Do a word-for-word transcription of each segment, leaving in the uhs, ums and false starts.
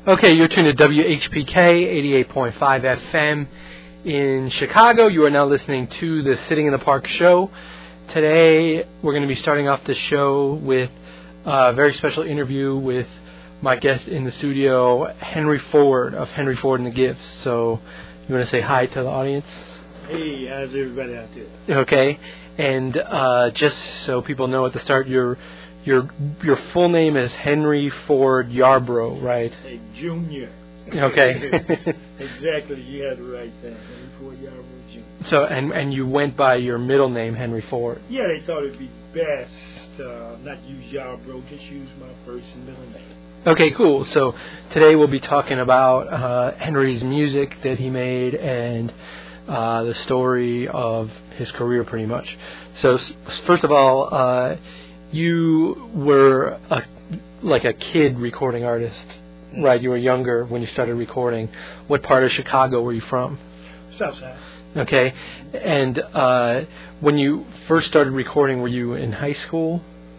Okay, you're tuned to W H P K eighty-eight point five F M in Chicago. You are now listening to the Sitting in the Park show. Today, we're going to be starting off the show with a very special interview with my guest in the studio, Henry Ford of Henry Ford and the Gifts. So, you want to say hi to the audience? Hey, how's everybody out there? Okay, and uh, just so people know at the start, your your your full name is Henry Ford Yarbrough, right? Hey, Junior. Okay. Exactly, you had the right thing. Henry Ford Yarbrough Junior So, and and you went by your middle name, Henry Ford. Yeah, they thought it'd be best uh, not use Yarbrough, just use my first and middle name. Okay, cool. So today we'll be talking about uh, Henry's music that he made and uh, the story of his career, pretty much. So, first of all, uh, you were a, like a kid recording artist, right? You were younger when you started recording. What part of Chicago were you from? Southside. Okay. And uh, when you first started recording, were you in high school?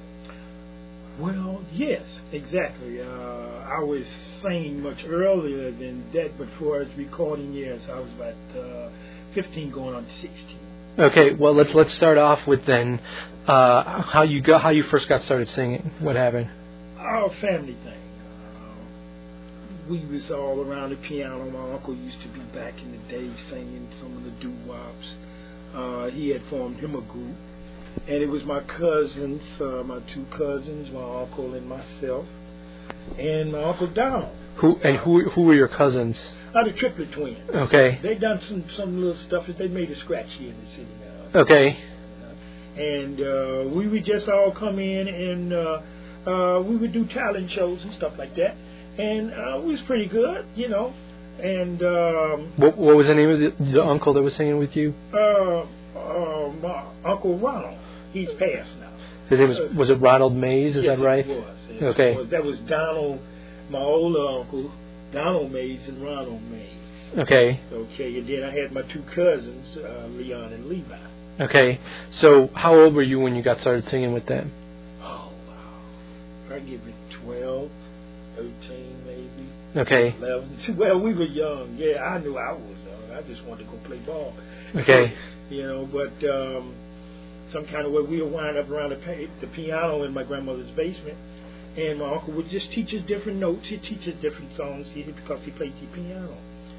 Well, yes, exactly. Uh, I was singing much earlier than that, but for as recording years, I was about uh, fifteen going on sixteen. Okay, well let's let's start off with then uh, how you got how you first got started singing. What happened? Our family thing. Uh, we was all around the piano. My uncle used to be back in the day singing some of the doo-wops. Uh, he had formed him a group, and it was my cousins, uh, my two cousins, my uncle and myself, and my Uncle Donald. Who and who who were your cousins? Uh, the triplet twins. Okay. They done some some little stuff that they made a scratch here in the city now. Okay. And uh, we would just all come in and uh, uh, we would do talent shows and stuff like that. And uh, we was pretty good, you know. And um, what what was the name of the, the uncle that was singing with you? Uh, uh, my Uncle Ronald. He's passed now. His name was was it Ronald Mays? Is yes, that right? It was. Yes, okay. It was. That was Donald, my older uncle, Donald Mays and Ronald Mays. Okay. Okay, and then I had my two cousins, uh, Leon and Levi. Okay. So how old were you when you got started singing with them? Oh, wow. I give it twelve, thirteen maybe. Okay. eleven. Well, we were young. Yeah, I knew I was young. I just wanted to go play ball. Okay. You know, but um, some kind of way we would wind up around the, pa- the piano in my grandmother's basement. And my uncle would just teach us different notes. He'd teach us different songs because he played the piano.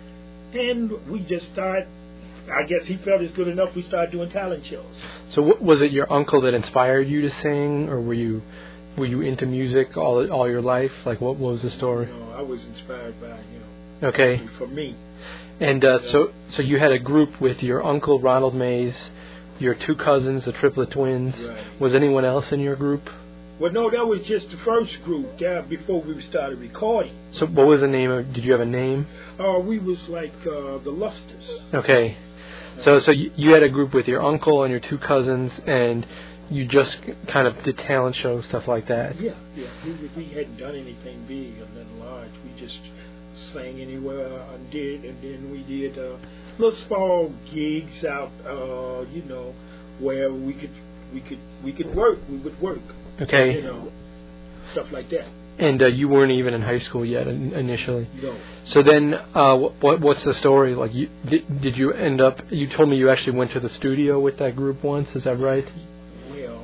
And we just started, I guess he felt it's good enough, we started doing talent shows. So w- was it your uncle that inspired you to sing, or were you were you into music all all your life? Like, what, what was the story? No, I was inspired by him. Okay. For me. And uh, so so you had a group with your uncle, Ronald Mays, your two cousins, the triplet twins. Right. Was anyone else in your group? Well, no, that was just the first group yeah, before we started recording. So what was the name of, did you have a name? Uh, we was like uh, the Lusters. Okay. So so you, you had a group with your uncle and your two cousins, and you just kind of did talent shows, stuff like that? Yeah, yeah. We, we hadn't done anything big or nothing large. We just sang anywhere and did, and then we did uh, little small gigs out, uh, you know, where we could we could we could work. We would work. Okay. You know, stuff like that. And uh, you weren't even in high school yet in, initially. No. So then, uh, what what's the story? Like, you, did, did you end up? You told me you actually went to the studio with that group once. Is that right? Well,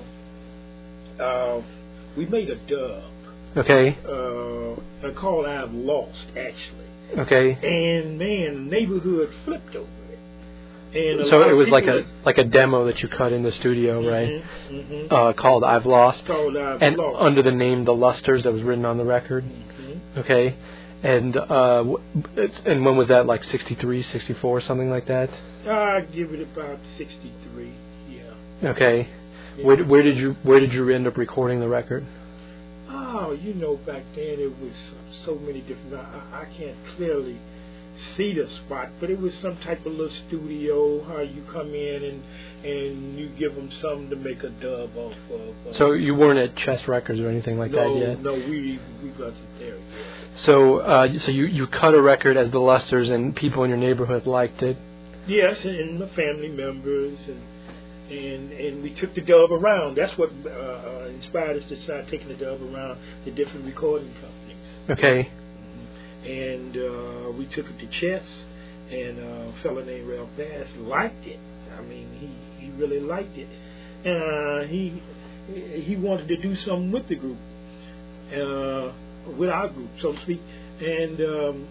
uh, we made a dub. Okay. Uh, called "I've Lost," actually. Okay. And man, the neighborhood flipped over. And so it was like a like a demo that you cut in the studio, right? Mm-hmm, mm-hmm. Uh, called "I've Lost," called I've and Lost. under the name "The Lusters" that was written on the record. Mm-hmm. Okay, and uh, it's, and when was that? Like sixty-three, sixty-four, something like that. I give it about sixty-three. Yeah. Okay, yeah. where where did you where did you end up recording the record? Oh, you know, back then it was so many different. I, I can't clearly see the spot, but it was some type of little studio. How you come in and and you give them something to make a dub off of. Uh, so you weren't at Chess Records or anything like no, that yet. No, we we wasn't there yet. So uh, so you you cut a record as the Lusters, and people in your neighborhood liked it. Yes, and my family members, and and and we took the dub around. That's what uh, inspired us to start taking the dub around the different recording companies. Okay. and uh, we took it to chess, and uh, a fella named Ralph Bass liked it. I mean, he, he really liked it. Uh, he he wanted to do something with the group, uh, with our group, so to speak, and um,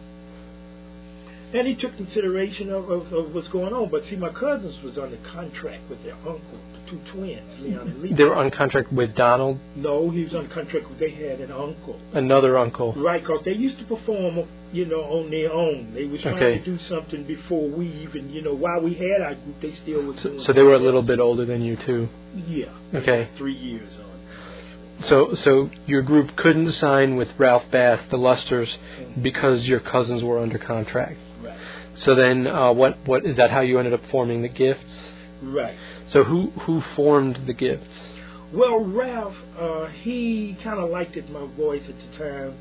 and he took consideration of, of, of what's going on. But see, my cousins was under contract with their uncle, the two twins, Leon and Lee. They were on contract with Donald? No, he was on contract with, they had an uncle. Another uncle. Right, because they used to perform, you know, on their own. They was trying Okay. to do something before we even, you know, while we had our group, they still was doing So, so they were a something little else. bit older than you, too? Yeah. Okay. Three years on. So so your group couldn't sign with Ralph Bass, the Lusters, because your cousins were under contract. Right. So then, uh, what what is that? How you ended up forming the Gifts? Right. So who who formed the Gifts? Well, Ralph, uh, he kind of liked it, my voice at the time,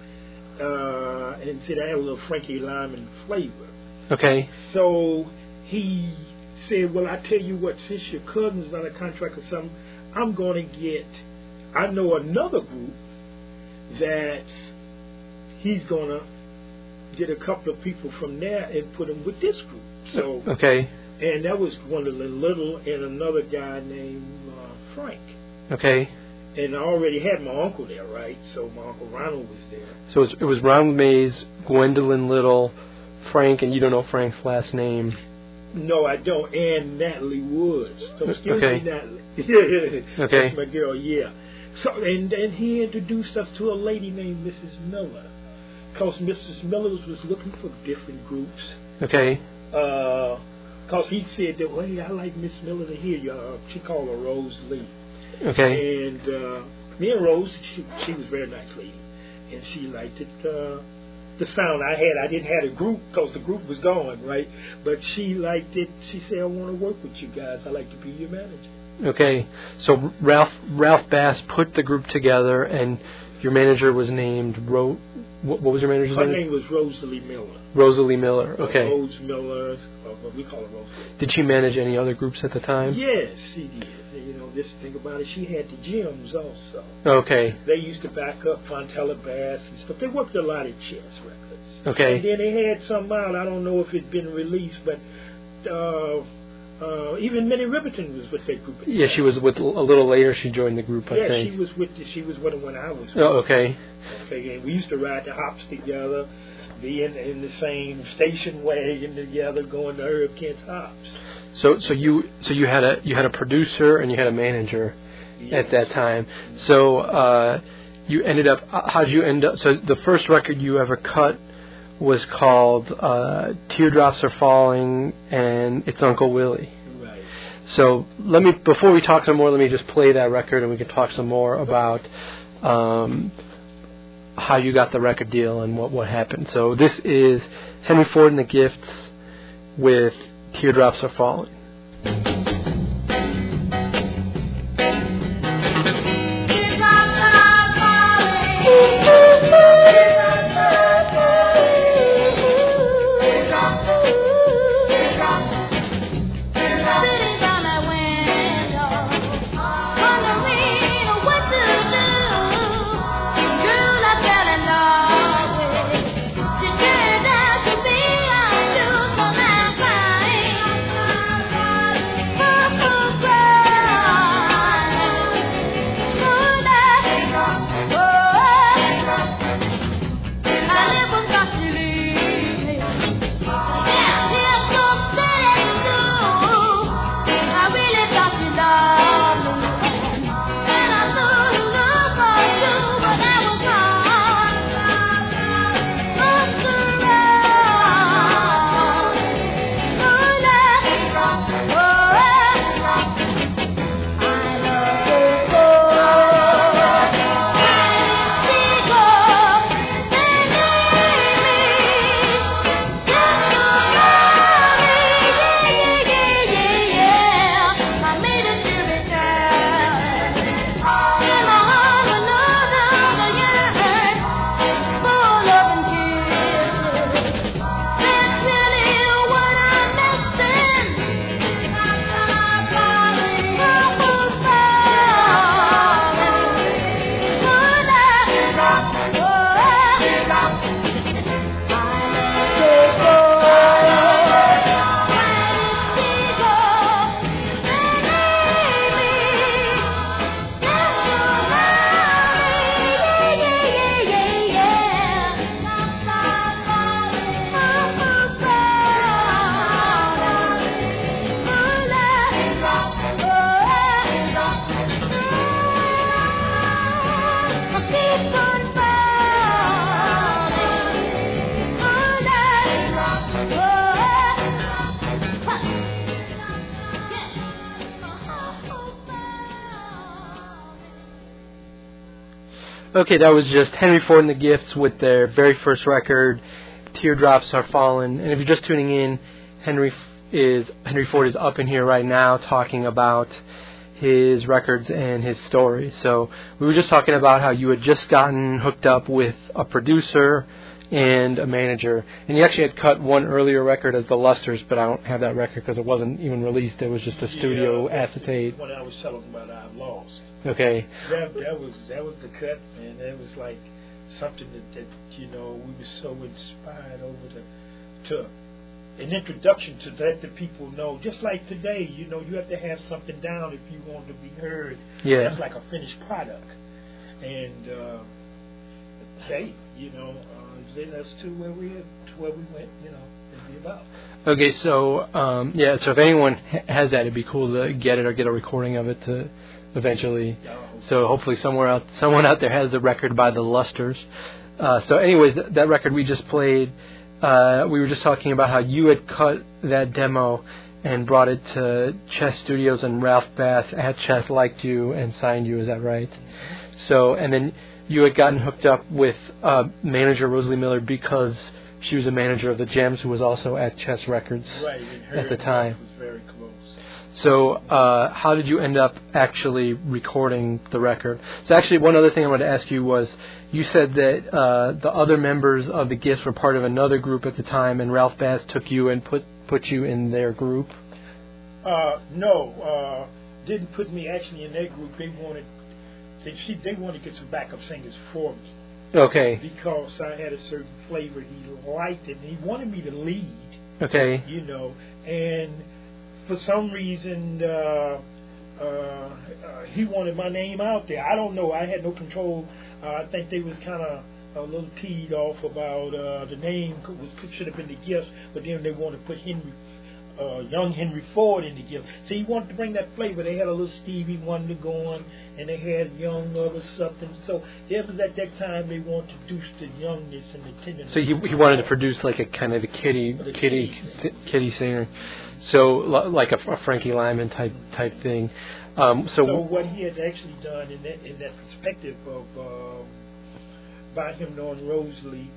uh, and said I had a little Frankie Lyman flavor. Okay. So he said, well, I tell you what, since your cousin's on a contract or something, I'm going to get, I know another group that he's going to get a couple of people from there and put them with this group. So, Okay. and that was Gwendolyn Little and another guy named uh, Frank. Okay. And I already had my uncle there, right? So my Uncle Ronald was there. So it was, it was Ronald Mays, Gwendolyn Little, Frank, and you don't know Frank's last name. No, I don't. And Natalie Woods. So excuse Okay. me, Natalie. Okay. That's my girl, yeah. So, and, and he introduced us to a lady named Missus Miller. Because Missus Miller was looking for different groups. Okay. Because he said that, well, hey, I like Miss Miller to hear you. Uh, she called her Rose Lee. Okay. And uh, me and Rose, she, she was a very nice lady. And she liked it, uh, the sound I had. I didn't have a group because the group was gone, right? But she liked it. She said, I want to work with you guys. I'd like to be your manager. Okay. So Ralph Ralph Bass put the group together, and your manager was named Ro. What, what was your manager's Her name? name was Rosalie Miller. Rosalie Miller. Okay. Rose Miller, uh, what we call her Rosalie. Did she manage any other groups at the time? Yes, she did. You know, just think about it. She had the gyms also. Okay. They used to back up Fontella Bass and stuff. They worked a lot of chess records. Okay. And then they had some out. I don't know if it'd been released, but uh, uh, even Minnie Riperton was with that group. Yeah, she was with a little later. She joined the group, I yeah, think. she was with the, she was with them when I was. Oh, okay. Okay, and we used to ride the hops together, be in, in the same station wagon together, going to Herb Kent's hops. So, so you, so you had a you had a producer and you had a manager Yes. at that time. So, uh, you ended up. How did you end up? So, the first record you ever cut was called uh, "Teardrops Are Falling" and "It's Uncle Willie." Right. So, let me before we talk some more, let me just play that record and we can talk some more about um, how you got the record deal and what what happened. So, this is Henry Ford and the Gifts with "Teardrops Are Falling." Okay, that was just Henry Ford and the Gifts with their very first record, Teardrops Are Falling. And if you're just tuning in, Henry is Henry Ford is up in here right now talking about his records and his story. So we were just talking about how you had just gotten hooked up with a producer and a manager, and you actually had cut one earlier record as the Lusters, but I don't have that record because it wasn't even released. It was just a studio yeah, acetate. When I was telling about I've Lost. Okay. That that was that was the cut, and that was like something that, that you know we were so inspired over the to an introduction to let the people know. Just like today, you know, you have to have something down if you want to be heard. Yeah. That's like a finished product, and uh, hey, you know. Uh, Then that's to where we to where we went, you know, it'd be about. Okay, so um, yeah, so if anyone ha- has that, it'd be cool to get it or get a recording of it to eventually. Oh. So hopefully somewhere out, someone out there has the record by the Lusters. Uh, so, anyways, th- that record we just played, uh, we were just talking about how you had cut that demo and brought it to Chess Studios, and Ralph Bass at Chess liked you and signed you. Is that right? Mm-hmm. So, and then you had gotten hooked up with uh, manager Rosalie Miller because she was a manager of the Gems, who was also at Chess Records right, and her at the time. Was very close. So, uh, how did you end up actually recording the record? So, actually, one other thing I wanted to ask you was, you said that uh, the other members of the Gifts were part of another group at the time, and Ralph Bass took you and put put you in their group. Uh, no, uh, didn't put me actually in their group. They wanted. They, she, they wanted to get some backup singers for me. Okay. Because I had a certain flavor he liked it, and he wanted me to lead. Okay. You know, and for some reason, uh, uh, uh, he wanted my name out there. I don't know. I had no control. Uh, I think they was kind of a little teed off about uh, the name was should have been the Gifts, but then they wanted to put Henry. Uh, young Henry Ford in the Gift. So he wanted to bring that flavor. They had a little Stevie Wonder going, and they had young other something. So it was at that time they wanted to introduce the youngness and the tenderness. So he he wanted to produce like a kind of a kitty kitty kitty singer, so like a, a Frankie Lyman type type thing. Um, so, so what he had actually done in that in that perspective of um, by him knowing Rosalie,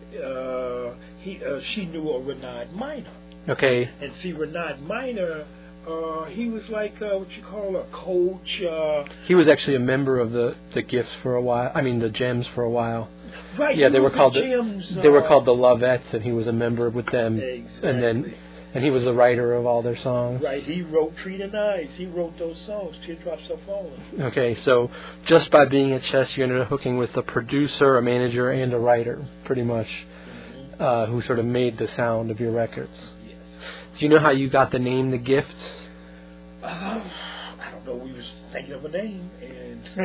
uh, he uh, she knew a Renard Minor. Okay. And see, Renard Minor, uh, he was like uh, what you call a coach. Uh, he was actually a member of the, the Gifts for a while. I mean, the Gems for a while. Right. Yeah, they were called the, Gems, they were uh, called the Lovettes, and he was a member with them. Exactly. And then, and he was the writer of all their songs. Right. He wrote Treat of Nights. He wrote those songs. Teardrops Are Falling. Okay, so just by being at Chess, you ended up hooking with a producer, a manager, and a writer, pretty much, mm-hmm. uh, who sort of made the sound of your records. Do you know how you got the name The Gifts? Uh, I don't know. We was thinking of a name and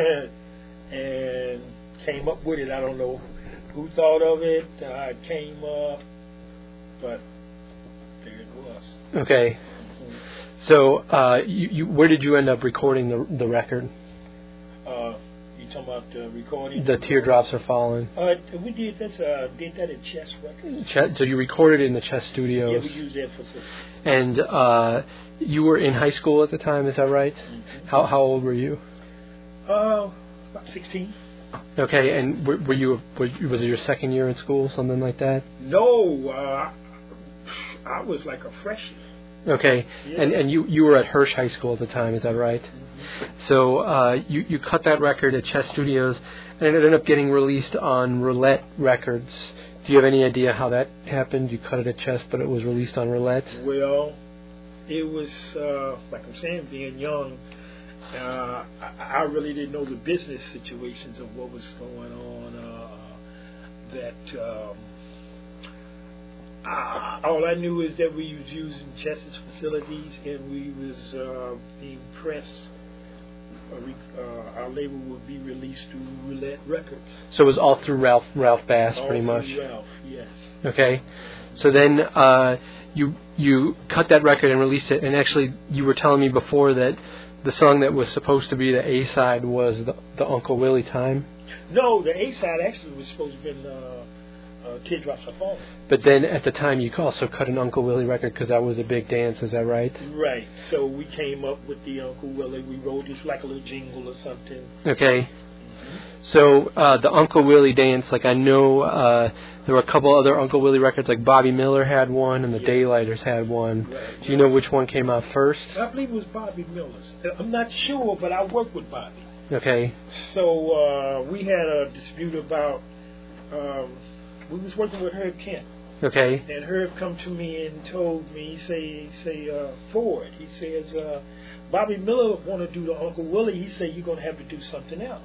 and came up with it. I don't know who thought of it. Uh, it came up, but there it was. Okay. Mm-hmm. So, uh, you, you, where did you end up recording the the record? Uh, you talking about uh, recording? The Teardrops Are Falling. Uh, we did this. Uh, did that at Chess Records. Chess, so you recorded in the Chess Studios. Yeah, we used that for some. And uh, you were in high school at the time, is that right? Mm-hmm. How how old were you? Uh, about sixteen. Okay, and were, were you was it your second year in school, something like that? No, uh, I was like a freshman. Okay, yeah. and and you, you were at Hirsch High School at the time, is that right? Mm-hmm. So uh, you you cut that record at Chess Studios, and it ended up getting released on Roulette Records. Do you have any idea how that happened? You cut it at Chess, but it was released on Roulette? Well, it was, uh, like I'm saying, being young, uh, I, I really didn't know the business situations of what was going on. Uh, that um, I, all I knew is that we was using Chess's facilities, and we was uh, being pressed. Uh, our label would be released through Roulette Records. So it was all through Ralph Ralph Bass, all pretty much. Through Ralph, yes. Okay, so then uh, you you cut that record and released it, and actually you were telling me before that the song that was supposed to be the A side was the, the Uncle Willie Time. No, the A side actually was supposed to have been uh, uh, Teardrops Are Falling. But then at the time you also cut an Uncle Willie record because that was a big dance, is that right? Right. So we came up with the Uncle Willie. We wrote it like a little jingle or something. Okay. Mm-hmm. So uh, the Uncle Willie dance, like I know uh, there were a couple other Uncle Willie records, like Bobby Miller had one and the yes. Daylighters had one. Right. Do you know which one came out first? I believe it was Bobby Miller's. I'm not sure, but I worked with Bobby. Okay. So uh, we had a dispute about, um, we was working with Herb Kent. Okay. And Herb come to me and told me, he say, say uh, Ford, he says, uh, Bobby Miller want to do the Uncle Willie. He said, you're going to have to do something else.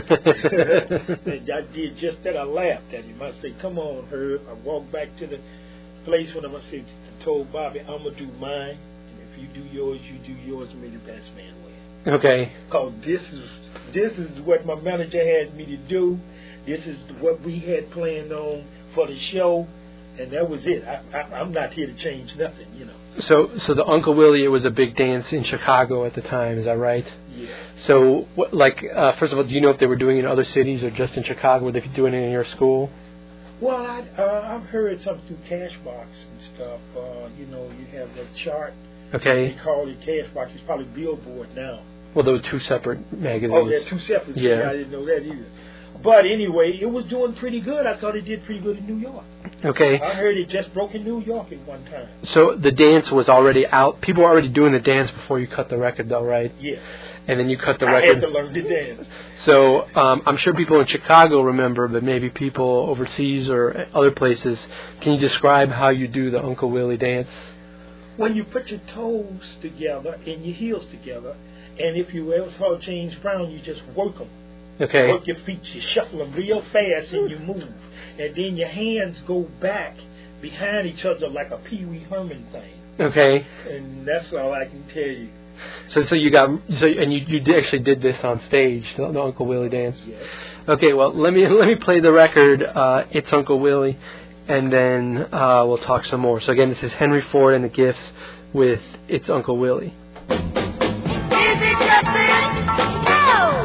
And I did just that. I laughed at him. I said, come on, Herb. I walked back to the place when I said, I told Bobby, I'm going to do mine. And if you do yours, you do yours to make the best man win. Okay. Because this is, this is what my manager had me to do. This is what we had planned on for the show. And that was it. I, I, I'm not here to change nothing, you know. So, so the Uncle Willie, it was a big dance in Chicago at the time. Is that right? Yeah. So, what, like, uh, first of all, do you know if they were doing it in other cities or just in Chicago? Were they doing it in your school? Well, I, uh, I've heard something through Cashbox and stuff. Uh, you know, you have that chart. Okay. They call it Cashbox. It's probably Billboard now. Well, there were two separate magazines. Oh, they're two separate. Yeah. I didn't know that either. But anyway, it was doing pretty good. I thought it did pretty good in New York. Okay. I heard it just broke in New York at one time. So the dance was already out. People were already doing the dance before you cut the record, though, right? Yes. And then you cut the I record. I had to learn to dance. So um, I'm sure people in Chicago remember, but maybe people overseas or other places. Can you describe how you do the Uncle Willie dance? Well, you put your toes together and your heels together. And if you ever saw James Brown, you just work them. Okay. Work your feet, you shuffle them real fast and you move. And then your hands go back behind each other like a Pee Wee Herman thing. Okay. And that's all I can tell you. So, so you got, so and you you did actually did this on stage, the, the Uncle Willie dance. Yes. Okay. Well, let me let me play the record. Uh, it's Uncle Willie, and then uh, we'll talk some more. So again, this is Henry Ford and the Gifts with It's Uncle Willie. Is it your friend? No.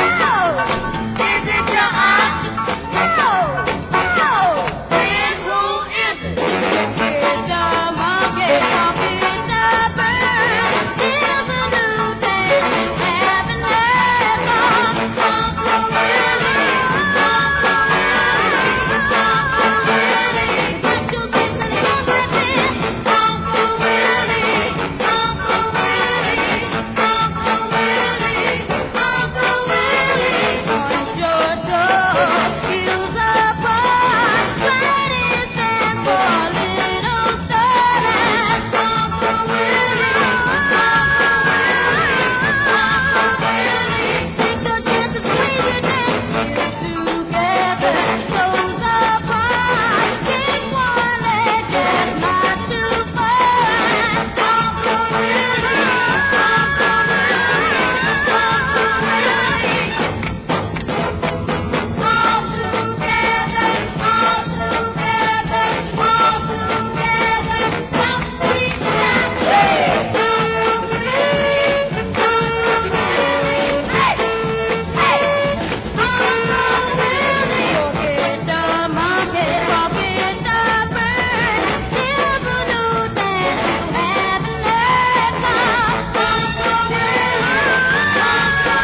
Is it your aunt? No, no. Then who is it? It's the monkey, monkey, the bird. Here's a new thing you haven't heard of. Uncle Willie, Uncle Willie, Uncle Willie. Put your kiss in the breath. Uncle Willie, Uncle Willie, Uncle Willie, Uncle Willie. On your door, heels apart, right is stand for little stars. Uncle Willie, Uncle Willie, Uncle Willie. Take the chance to squeeze your dance together, toes apart. Kick one leg, just not too far. Uncle Willie, Uncle Willie, Uncle Willie. All together, all together, all together, come we dance. Uncle Willie, Uncle Willie, hey, hey. Uncle Willie, forget the monkey, forget the bird. Here's a new dance you haven't heard of. Uncle Willie, Uncle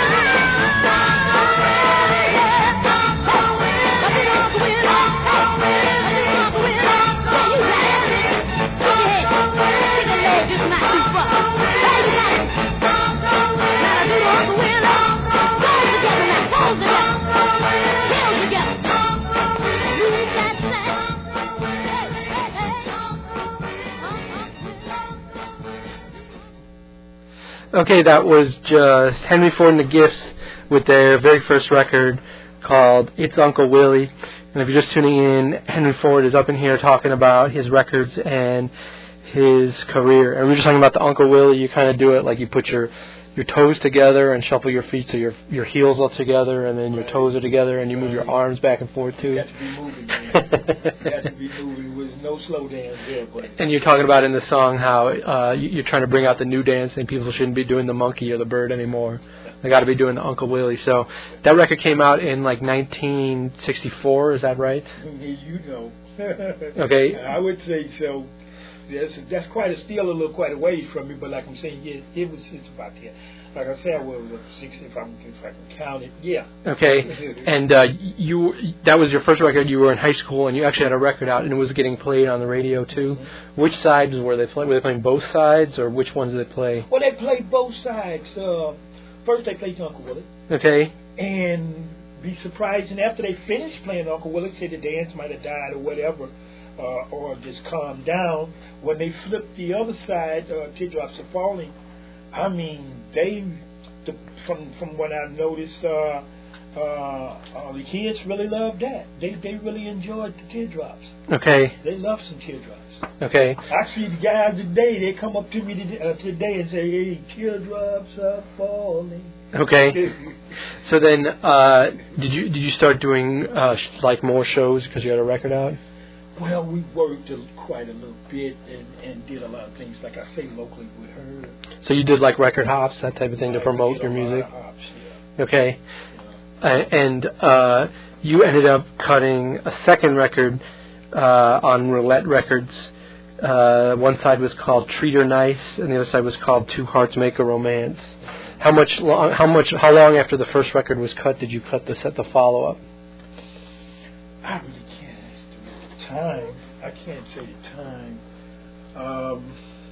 Okay, that was just Henry Ford and the Gifts with their very first record called It's Uncle Willie. And if you're just tuning in, Henry Ford is up in here talking about his records and his career. And we were just talking about the Uncle Willie. You kind of do it like you put your your toes together and shuffle your feet so your your heels are together and then your toes are together and you move your arms back and forth too. You got to be moving, man. You got to be moving. There was no slow dance there, but And you're talking about in the song how uh, you- you're trying to bring out the new dance and people shouldn't be doing the monkey or the bird anymore. They got to be doing the Uncle Willie. So that record came out in like nineteen sixty-four. Is that right? you know. Okay. I would say so. that's that's quite a still a little quite a ways from me. But like I'm saying, yeah, it was it's about there. Like I said, well, it was six if I if I can count it. Yeah. Okay. And uh, you that was your first record. You were in high school, and you actually had a record out, and it was getting played on the radio too. Mm-hmm. Which sides were they playing? Were they playing both sides, or which ones did they play? Well, they played both sides. Uh, first, they played Uncle Willie. Okay. And be surprised, and after they finished playing Uncle Willie, said the dance might have died or whatever, uh, or just calmed down. When they flipped the other side, uh, Teardrops Are Falling. I mean, they, the, from from what I noticed, uh, uh, uh, the kids really loved that. They they really enjoyed the teardrops. Okay. They love some teardrops. Okay. Actually, the guys today, they come up to me today, uh, today and say, "Hey, teardrops are falling." Okay. So then, uh, did you did you start doing uh, sh- like more shows because you had a record out? Well, we worked a, quite a little bit and, and did a lot of things, like I say, locally with her. So you did like record hops, that type of thing, to I promote did your a lot music? of hops, yeah. Okay. Yeah. Uh, and uh, you ended up cutting a second record uh, on Roulette Records. Uh, one side was called Treat Her Nice, and the other side was called Two Hearts Make a Romance. How much? Long, how much? How long after the first record was cut did you cut the set the follow up? I really can't estimate the time. I can't say the time. Um,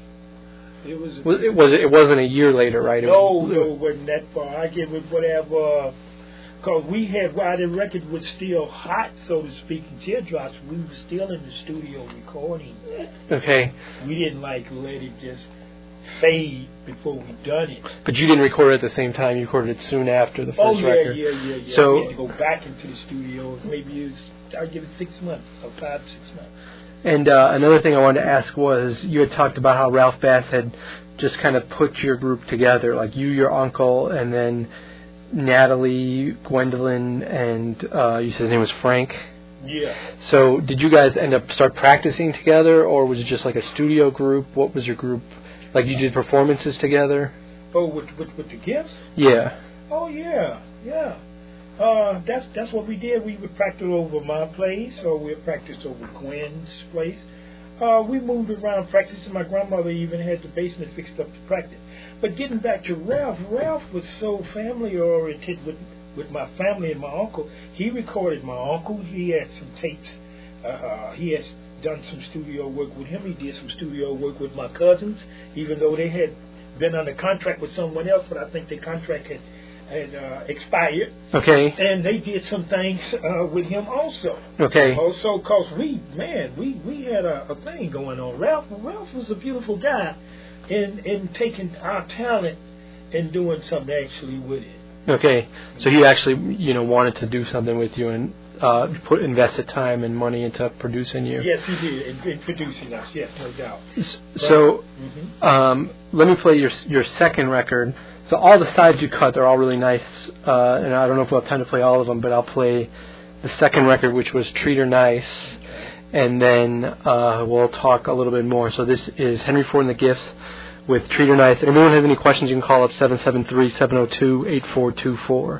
it was. Was it was it wasn't a year later, right? It No, was, no, it wasn't that far. I give it whatever. Because we had, while the record was still hot, so to speak, in Teardrops, we were still in the studio recording. Okay. We didn't like let it just fade before we done it. But you didn't record it at the same time. You recorded it soon after the first oh, yeah, record. yeah, yeah, yeah. So, we had to go back into the studio. Maybe it was, I'll give it six months, or five, six months. And uh, another thing I wanted to ask was, you had talked about how Ralph Bass had just kind of put your group together, like you, your uncle, and then Natalie, Gwendolyn, and uh, you said his name was Frank. Yeah. So did you guys end up start practicing together, or was it just like a studio group? What was your group? Like you did performances together? Oh, with with, with the gifts? Yeah. Oh, yeah, yeah. Uh, that's that's what we did. We would practice over my place, or we would practice over Gwen's place. Uh, we moved around practicing. My grandmother even had the basement fixed up to practice. But getting back to Ralph, Ralph was so family oriented with with my family and my uncle. He recorded my uncle. He had some tapes. Uh, he has done some studio work with him. He did some studio work with my cousins, even though they had been under contract with someone else. But I think their contract had had uh, expired. Okay. And they did some things uh, with him also. Okay. Also, cause we, man, we, we had a, a thing going on. Ralph, Ralph was a beautiful guy, in in taking our talent and doing something actually with it. Okay. So he actually, you know, wanted to do something with you and uh, put invested time and money into producing you. Yes, he did, in, in producing us. Yes, no doubt. So, mm-hmm. um, let me play your your second record. So all the sides you cut, they're all really nice, uh, and I don't know if we'll have time to play all of them, but I'll play the second record, which was Treat Her Nice, and then uh, we'll talk a little bit more. So this is Henry Ford and the Gifts with Treat Her Nice. If anyone has any questions, you can call up seven seven three, seven zero two, eight four two four.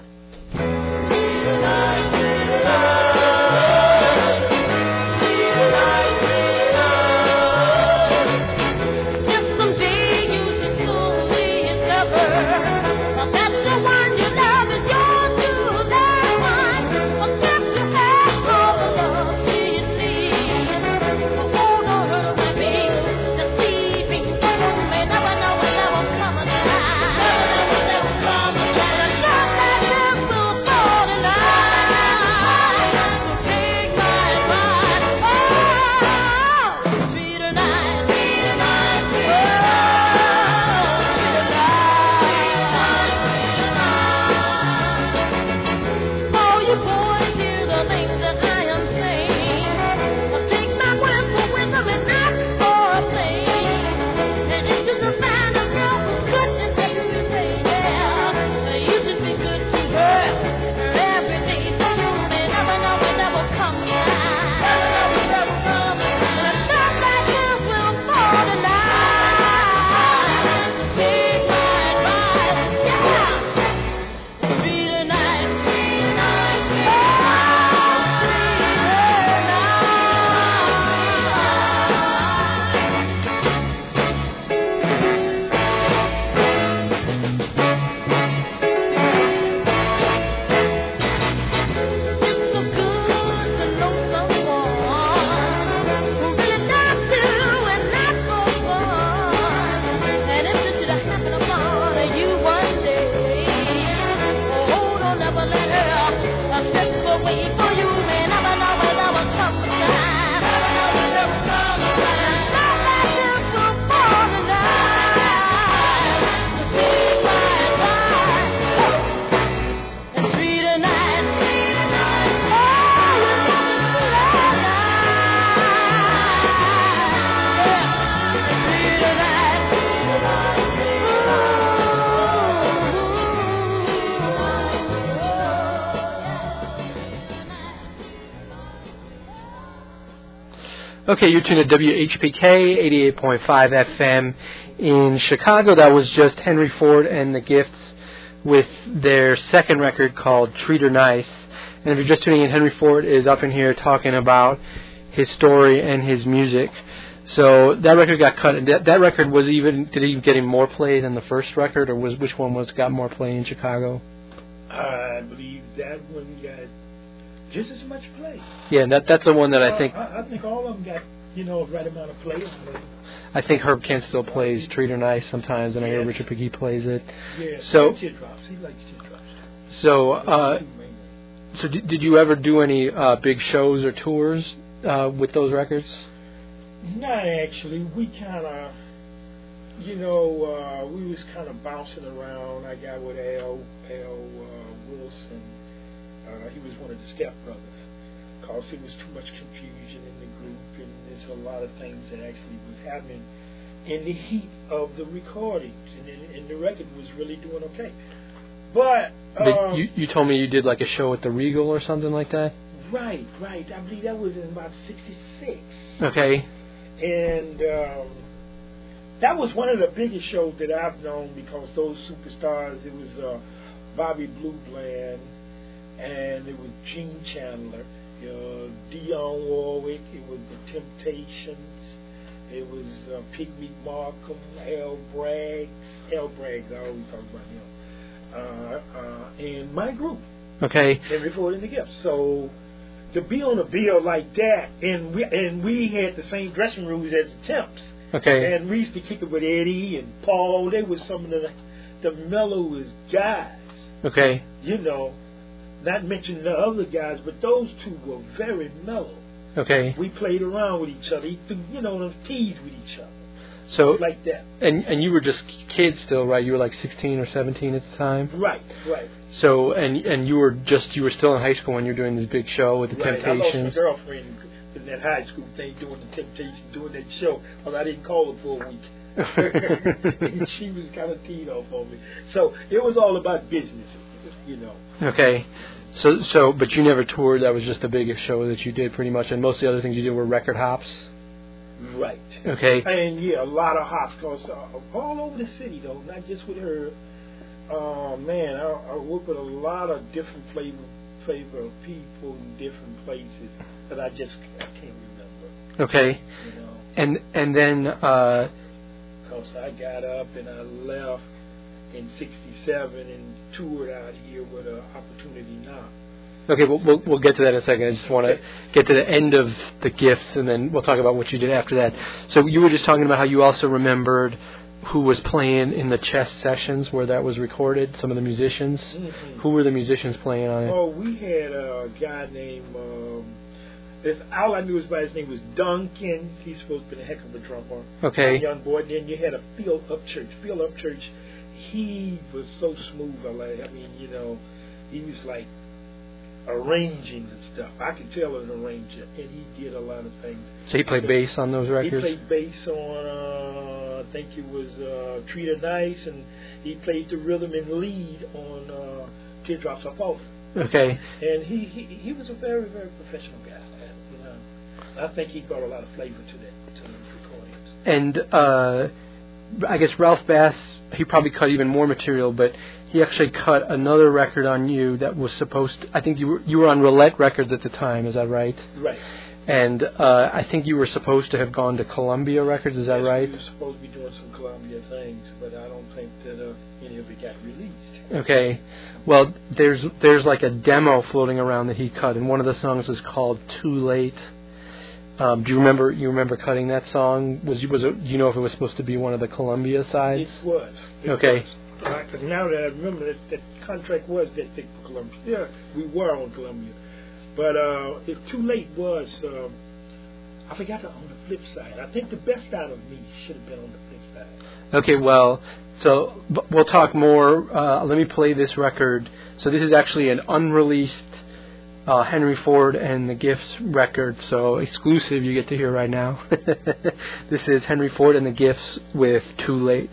Thank you. Okay, you're tuned to W H P K eighty-eight point five F M in Chicago. That was just Henry Ford and the Gifts with their second record called Treat Her Nice. And if you're just tuning in, Henry Ford is up in here talking about his story and his music. So that record got cut. And that, that record was even, did it even get him more play than the first record, or was which one was got more play in Chicago? I believe that one got just as much play. Yeah, and that that's the one that I think. Uh, I, I think all of them got, you know, the right amount of play. I think Herb Kent still plays Treat Her Nice sometimes, and I hear Yes. Richard Piquet plays it. Yeah, So, teardrops. He likes teardrops. so, uh, so did, did you ever do any uh, big shows or tours uh, with those records? Not actually. We kind of, you know, uh, we was kind of bouncing around. I got with Al, Al uh, Wilson. Uh, he was one of the Step Brothers, because there was too much confusion in the group, and there's a lot of things that actually was happening in the heat of the recordings, and, and the record was really doing okay. But um, you, you told me you did like a show at the Regal or something like that? right, right. I believe that was in about sixty-six. Okay. And um, that was one of the biggest shows that I've known, because those superstars, it was uh, Bobby Blue Bland, and it was Gene Chandler, uh, Dionne Warwick, it was The Temptations, it was uh, Pigmeat Markham, Al Braggs, Al Braggs, I always talk about him, uh, uh, and my group, Okay. Henry Ford and the Gifts. So to be on a bill like that, and we and we had the same dressing rooms as the Temps, Okay. and we used to kick it with Eddie and Paul. They were some of the the mellowest guys, Okay. you know. Not mentioning the other guys, but those two were very mellow. Okay. We played around with each other, you know, teased with each other, So, like that. and and you were just kids still, right? You were like sixteen or seventeen at the time. Right, right. So, and and you were just you were still in high school when you were doing this big show with the Right. Temptations. I lost my girlfriend in that high school thing, doing the Temptations, doing that show, because I didn't call her for a week. And she was kind of teed off on me. So it was all about business, you know. Okay. So so, but you never toured. That was just the biggest show that you did, pretty much. And most of the other things you did were record hops. Right. Okay. And yeah, a lot of hops, cause uh, all over the city though, not just with her. Uh, man, I, I work with a lot of different flavor flavor of people in different places that I just I can't remember. Okay. You know, And and then uh, cause I got up and I left in sixty-seven and toured out here with an Opportunity Now. okay, we'll, we'll we'll get to that in a second. I just want to get to the end of the Gifts, and then we'll talk about what you did after that. So you were just talking about how you also remembered who was playing in the chess sessions where that was recorded. Some of the musicians. Mm-hmm. Who were the musicians playing on it? Oh, we had a guy named. Um, this, all I knew about his name was Duncan. He's supposed to be a heck of a drummer. Okay. A young boy. And then you had a Phil Upchurch. Phil Upchurch, he was so smooth. I like. I mean, you know, he was like arranging and stuff. I could tell an arranger, and he did a lot of things. So he played bass on those He records. played bass on, uh, I think it was uh, Treat Her Nice, and he played the rhythm and lead on uh, Teardrops Are Falling. Okay. And he, he he was a very, very professional guy. And, you know, I think he brought a lot of flavor to that, to those recordings. And uh, I guess Ralph Bass, he probably cut even more material, but he actually cut another record on you that was supposed to, I think you were, you were on Roulette Records at the time, is that right? Right. And uh, I think you were supposed to have gone to Columbia Records, is that Yes, right? We were supposed to be doing some Columbia things, but I don't think that uh, any of it got released. Okay. Well, there's there's like a demo floating around that he cut, and one of the songs is called "Too Late." Um, do you remember? You remember cutting that song? Was was it, do you know if it was supposed to be one of the Columbia sides? It was. It Okay. Was. Because now that I remember that that contract was that thick for Columbia. Yeah, we were on Columbia. But uh, if Too Late was, um, I forgot to, on the flip side. I think The Best Out of Me should have been on the flip side. Okay, well, so b- we'll talk more. Uh, let me play this record. So this is actually an unreleased uh, Henry Ford and the Gifts record, so exclusive you get to hear right now. This is Henry Ford and the Gifts with Too Late.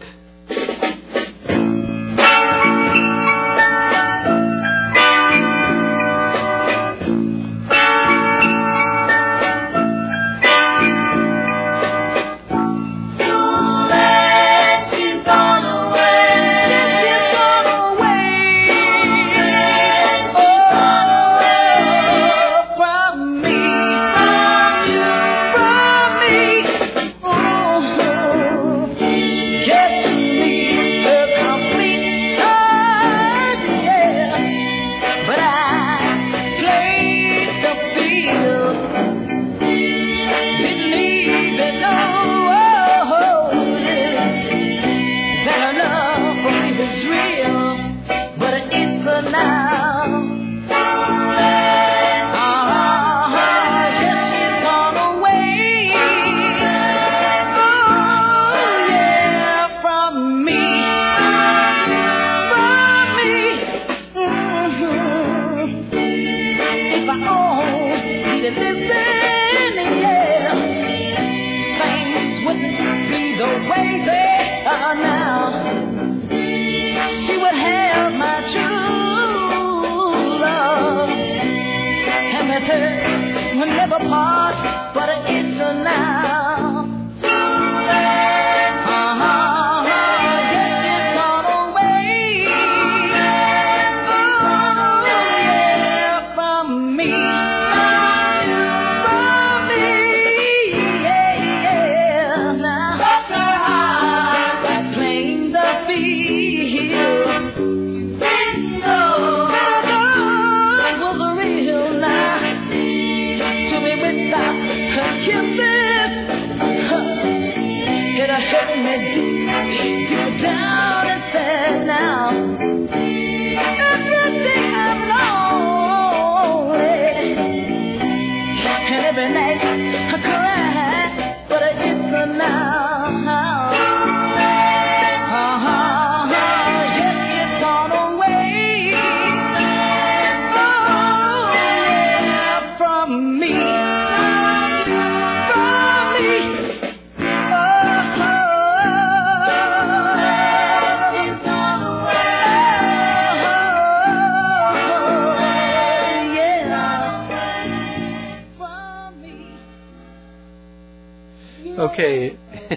Okay,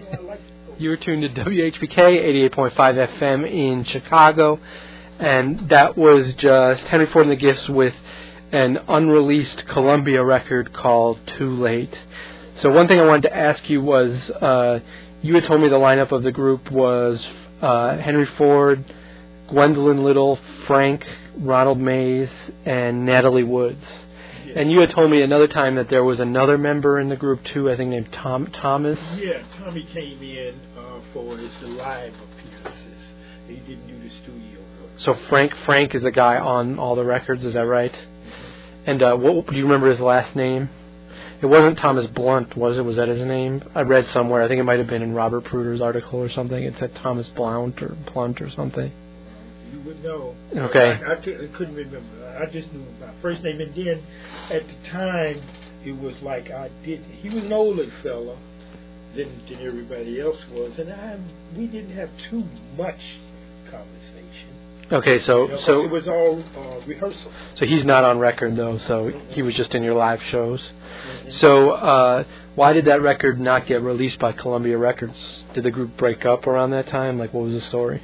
you were tuned to W H P K eighty-eight point five F M in Chicago, and that was just Henry Ford and the Gifts with an unreleased Columbia record called Too Late. So one thing I wanted to ask you was, uh, you had told me the lineup of the group was uh, Henry Ford, Gwendolyn Little, Frank, Ronald Mays, and Natalie Woods. And you had told me another time that there was another member in the group too, I think named Tom Thomas. Yeah, Tommy came in uh, for his live appearances. He didn't do the studio work. So Frank Frank is the guy on all the records, is that right? And uh, what do you remember his last name? It wasn't Thomas Blunt, was it? Was that his name? I read somewhere. I think it might have been in Robert Pruder's article or something. It said Thomas Blount or Blunt or something. You would know. Okay. I, I, I couldn't remember. I just knew my first name, and then at the time it was like I did. He was an older fella than than everybody else was, and I we didn't have too much conversation. Okay, so You know, so it was all uh, rehearsal. so he's not on record though. So Mm-hmm. he was just in your live shows. Mm-hmm. So uh, why did that record not get released by Columbia Records? Did the group break up around that time? Like, what was the story?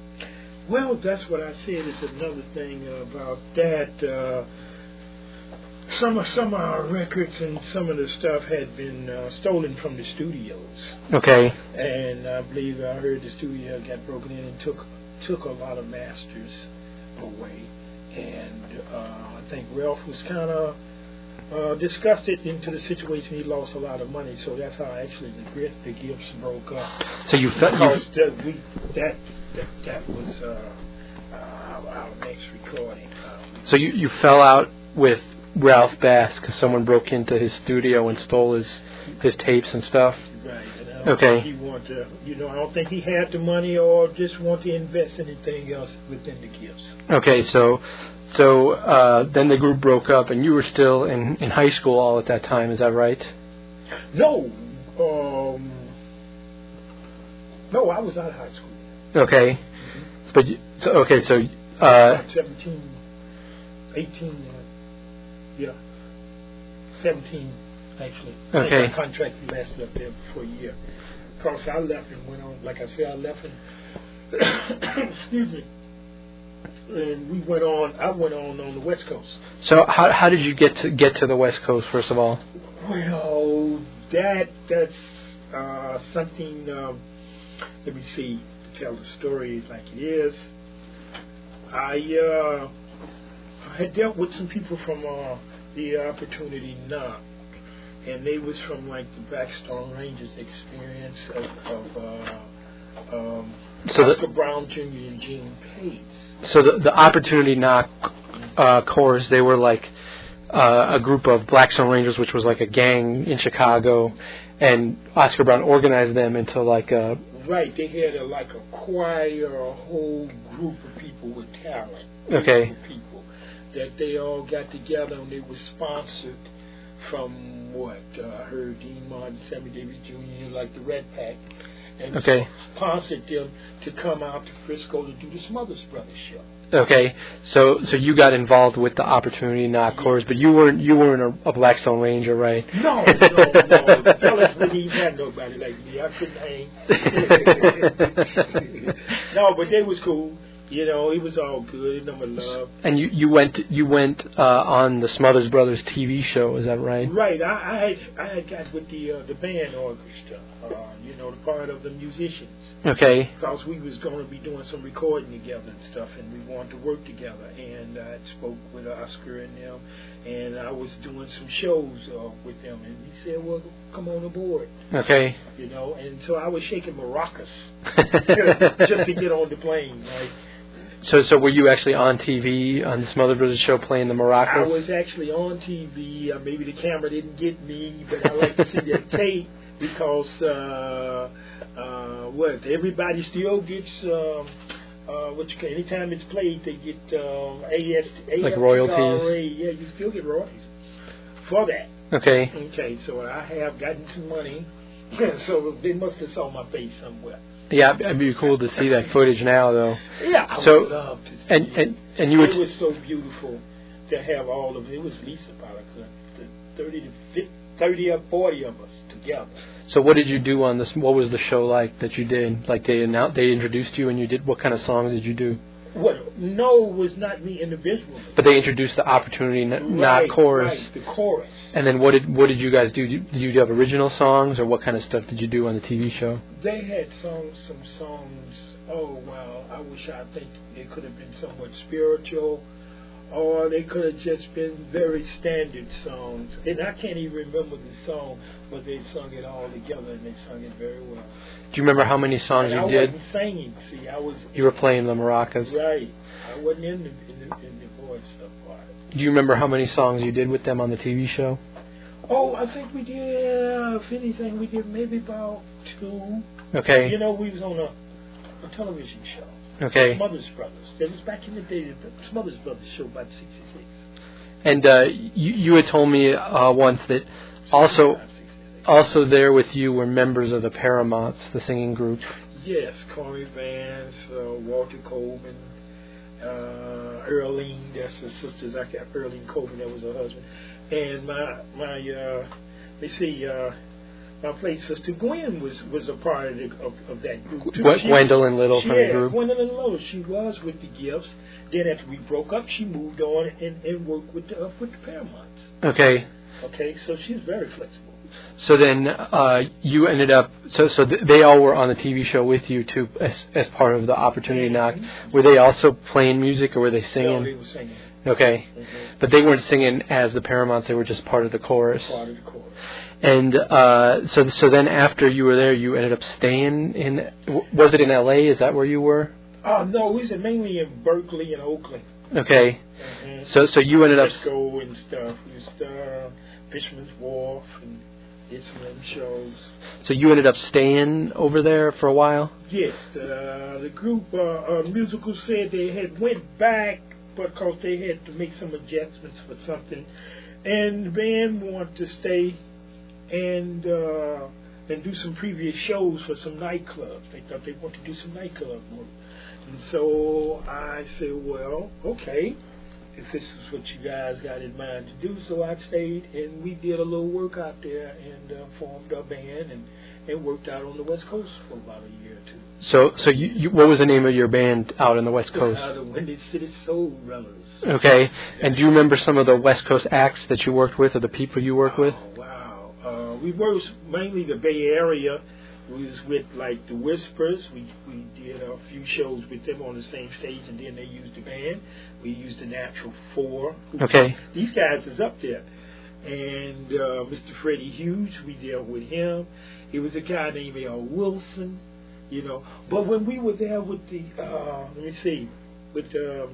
Well, that's what I said. Is another thing about that. Uh, some of some of our records and some of the stuff had been uh, stolen from the studios, Okay. and I believe I heard the studio got broken in and took took a lot of masters away. And uh, I think Ralph was kind of uh, disgusted into the situation. He lost a lot of money, so that's how actually the Gifts, the Gifts broke up. So you felt Because you, that, we, that, that that was uh, uh, our next recording. Um, so you you fell out with Ralph Bass because someone broke into his studio and stole his his tapes and stuff. right. And I don't Okay. think he wanted to, you know, I don't think he had the money or just want to invest anything else within the Gifts. Okay, so so uh, then the group broke up, and you were still in, in high school all at that time. Is that right? No, um, no, I was out of high school. Okay, Mm-hmm. but you, so okay, so uh, About seventeen, eighteen, uh, yeah, seventeen actually. Okay. My contract lasted up there for a year. Because I left and went on, like I said, I left and, excuse me, and we went on, I went on on the West Coast. so how how did you get to get to the West Coast first of all? Well, that, that's uh, something, um, let me see, to tell the story like it is. I, uh, I had dealt with some people from uh, the Opportunity Knock, and they was from like the Blackstone Rangers experience of, of uh, um, So the- Oscar Brown Junior and Gene Pace. So the the Opportunity Knock uh, Corps, they were like uh, a group of Blackstone Rangers, which was like a gang in Chicago, and Oscar Brown organized them into like a Right, they had a, like a choir, a whole group of people with talent. Okay. Group of people that they all got together and they were sponsored from what? Uh, I heard Dean Martin, Sammy Davis Junior, like the Red Pack, and Okay. sponsored them to come out to Frisco to do the Smothers Brothers show. Okay, so so you got involved with the Opportunity Knock Corps, but you weren't you weren't a, a Blackstone Ranger, right? No, no, no. Fellas wouldn't even have nobody like me. I couldn't hang. No, but they was cool. You know, it was all good. Number love. And you, you went you went uh, on the Smothers Brothers T V show, is that right? Right. I, I had I had got with the uh, the band orchestra. Uh, you know, the part of the musicians. Okay. Because we was going to be doing some recording together and stuff, and we wanted to work together. And I spoke with Oscar and them, and I was doing some shows uh, with them. And he said, "Well, come on aboard. Okay. You know, and so I was shaking maracas just to get on the plane. Right? So, so were you actually on T V on the Smothers Brothers show playing the maracas? I was actually on T V. Uh, maybe the camera didn't get me, but I like to see that tape because uh, uh, what everybody still gets. Um, uh, which anytime it's played, they get um, A S like royalties. Yeah, you still get royalties for that. Okay. Okay, so I have gotten some money, so they must have saw my face somewhere. Yeah, it'd be cool to see that footage now, though. Yeah, I so, would love to see and, it. and and you would. It was so beautiful to have all of it. It was at least about a thirty to fifty, thirty or forty of us together. So what did you do on this? What was the show like that you did? Like they announced, they introduced you, and you did. What kind of songs did you do? Well, no, it was not me individually. But they introduced the opportunity, n- right, not chorus. Right, the chorus. And then what did what did you guys do? Did you, did you have original songs, or what kind of stuff did you do on the T V show? They had some some songs. Oh wow! I wish I think it could have been somewhat spiritual, or they could have just been very standard songs. And I can't even remember the song, but they sung it all together, and they sung it very well. Do you remember how many songs and you I did? wasn't singing. See, I was. You were playing the maracas. Right. I wasn't in the in the, in the voice stuff part. Do you remember how many songs you did with them on the T V show? Oh, I think we did. Uh, if anything, we did maybe about two. Okay. You know, we was on a, a television show. Okay. Smothers Brothers. That was back in the day. The Smothers Brothers show about sixty-six. And uh, you, you had told me uh, once that also also there with you were members of the Paramounts, the singing group. Yes, Corey Vance, uh, Walter Coleman, uh, Earlene. That's the sisters. I got Earlene Coleman. That was her husband. And my my uh, let's see. Uh, My play sister Gwen was, was a part of, the, of, of that group too. Gw- She, Gwendolyn Little from yeah, the group. Gwendolyn Little. She was with the Gifts. Then after we broke up, she moved on and, and worked with the uh, with the Paramounts. Okay. Okay, so she's very flexible. So then uh, you ended up. So so th- they all were on the T V show with you too, as as part of the Opportunity Knock. Were they also playing music, or were they singing? No, they were singing. Okay, Mm-hmm. but they weren't singing as the Paramounts. They were just part of the chorus. Part of the chorus. And uh, so, so then after you were there, you ended up staying in. Was it in L A? Is that where you were? Oh no, we was mainly in Berkeley and Oakland. Okay. Mm-hmm. So, so you ended up. Frisco and stuff. We used to uh, Fisherman's Wharf and did some of them shows. So you ended up staying over there for a while. Yes, uh, the group uh, uh, musical said they had went back because they had to make some adjustments for something, and the band wanted to stay and uh, and do some previous shows for some nightclubs. They thought they wanted to do some nightclub work, and so I said, well, okay, if this is what you guys got in mind to do. So I stayed, and we did a little work out there and uh, formed a band and, and worked out on the West Coast for about a year or two. So, so you, you, what was the name of your band out on the West Coast? Uh, the Windy City Soul Runners. Okay, and do you remember some of the West Coast acts that you worked with, or the people you worked with? Oh, wow. Uh, we worked mainly the Bay Area. We was with, like, the Whispers. We we did a few shows with them on the same stage, and then they used the band. We used the Natural Four. Okay. These guys is up there. And uh, Mister Freddie Hughes, we dealt with him. He was a guy named Al Wilson, you know. But when we were there with the, uh, let me see, with um,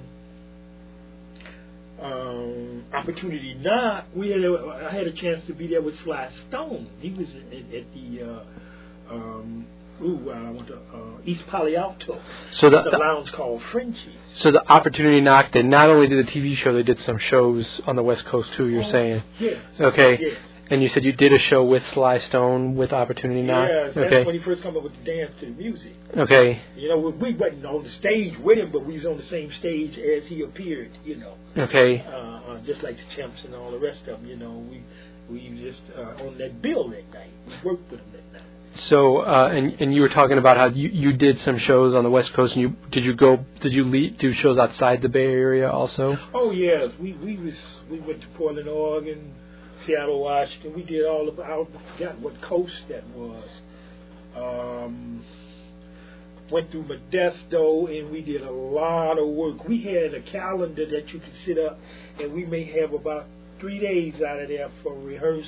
um, Opportunity Knock, we had a, I had a chance to be there with Sly Stone. He was at, at the uh, um, ooh, I went to uh, East Palo Alto. So the, the the lounge called Frenchie's. So the Opportunity Knock, they not only did the T V show, they did some shows on the West Coast too. You're oh, saying? Yes. Okay. Yes. And you said you did a show with Sly Stone with Opportunity Knock? Yes, that's okay. when he first came up with the dance to the music. Okay. You know, we, we wasn't on the stage with him, but we was on the same stage as he appeared, you know. Okay. Uh, uh, just like the Chimps and all the rest of them, you know. We we was just uh, on that bill that night. We worked with him that night. So, uh, and and you were talking about how you, you did some shows on the West Coast, and you did you go did you lead, do shows outside the Bay Area also? Oh yes, we we was we went to Portland, Oregon, Seattle, Washington. We did all of out. I forgot what coast that was. Um, went through Modesto, and we did a lot of work. We had a calendar that you could sit up, and we may have about three days out of there for rehearsal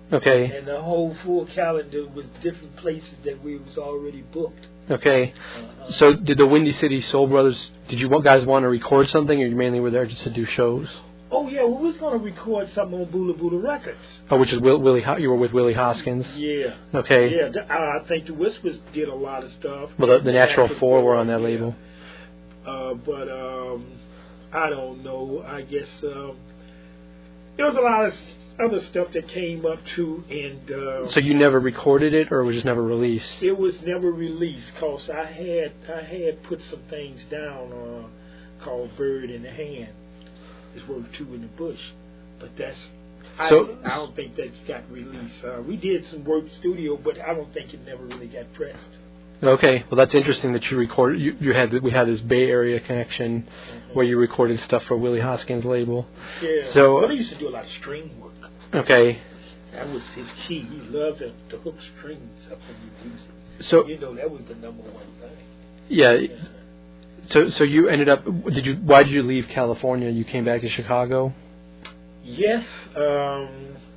Okay. And the whole full calendar was different places that we was already booked. Okay. Uh-huh. So did the Windy City Soul Brothers, did you guys want to record something, or you mainly were there just to do shows? Oh, yeah, we was going to record something on Bula Bula Records. Oh, which is Will, Willie, Ho- you were with Willie Hoskins? Yeah. Okay. Yeah, th- I think the Whispers did a lot of stuff. Well, the, the Natural Natural Four were Four, on that yeah. label. Uh, but um, I don't know. I guess um, there was a lot of other stuff that came up too, and uh, So you never recorded it, or it was just never released? it was never released because I had I had put some things down uh, called Bird in the Hand. It's worth two in the bush, but that's I, So- I don't think that's got released. Uh, we did some work studio, but I don't think it never really got pressed. Okay, well that's interesting that you recorded. You, you had we had this Bay Area connection Mm-hmm. where you recorded stuff for Willie Hoskins' label. Yeah. So- but he used to do a lot of string work. Okay, That was his key. He loved to, to hook strings up in the music. so You know, that was the number one thing. yeah, Yeah. so so you ended up. Did you? Why did you leave California? You came back to Chicago. Yes. Um,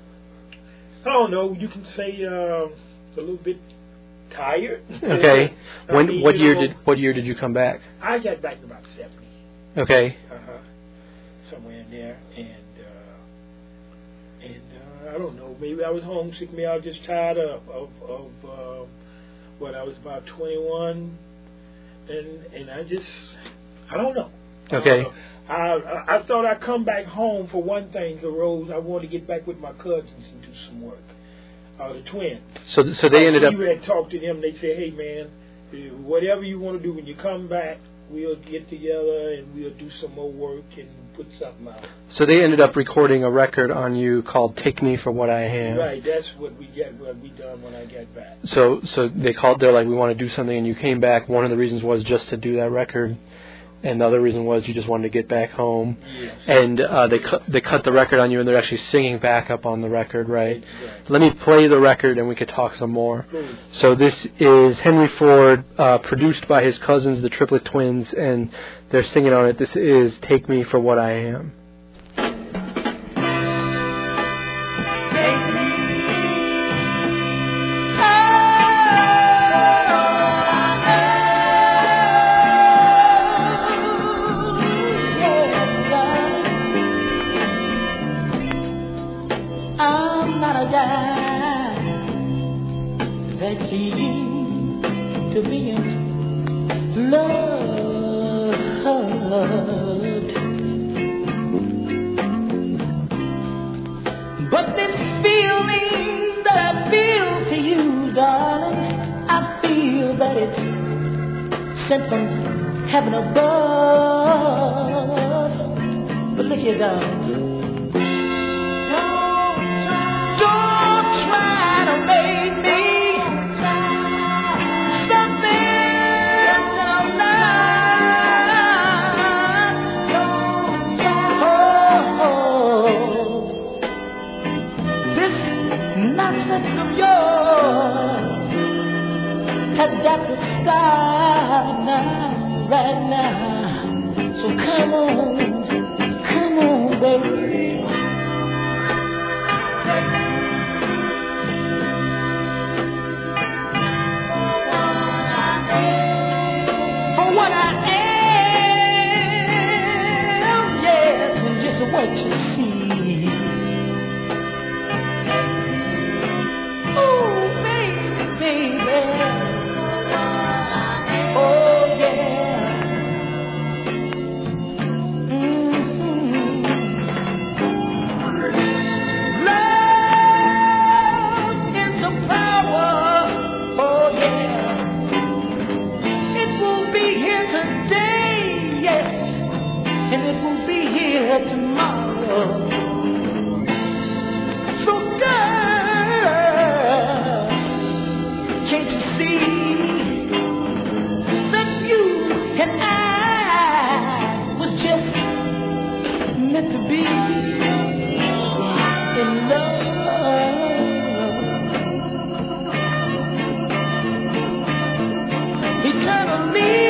I don't know. You can say uh, a little bit tired. Okay. I When? mean, What you year know, did? What year did you come back? I got back in about seventy. Okay. Uh-huh. Somewhere in there, and uh, and uh, I don't know. Maybe I was homesick. Maybe I was just tired of of, of uh, what I was about twenty-one, and and I just I don't know. Okay. Uh, I, I I thought I'd come back home for one thing, the Rose. I wanted to get back with my cousins and do some work. Uh, the twins. So so they ended up. We had talked to them. They said, "Hey man, uh, whatever you want to do when you come back, we'll get together and we'll do some more work and put something out." So they ended up recording a record on you called "Take Me for What I Am." Right. That's what we got. What we done when I got back. So so they called. They're like, we want to do something, and you came back. One of the reasons was just to do that record, and the other reason was you just wanted to get back home. Yes. And uh, they cut they cut the record on you, and they're actually singing backup on the record, right? Exactly. Let me play the record, and we could talk some more. Cool. So this is Henry Ford, uh, produced by his cousins, the Triplet Twins, and they're singing on it. This is "Take Me for What I Am." I'm not a guy that you used to be in love. But this feeling that I feel for you, darling, I feel that it's sent from heaven above. But look here, darling. Don't try to make me something I'm not. Oh, this nonsense of yours has got to stop now, right now. So come on, come on, baby. For what I am, yes, and just what you see. Oh, baby, baby. Oh, yeah. Mm-hmm. Love is the power. Oh, yeah. It will be here today, yes, and it will be here tomorrow. So, girl, can't you see that you and I was just meant to be in love? Eternally,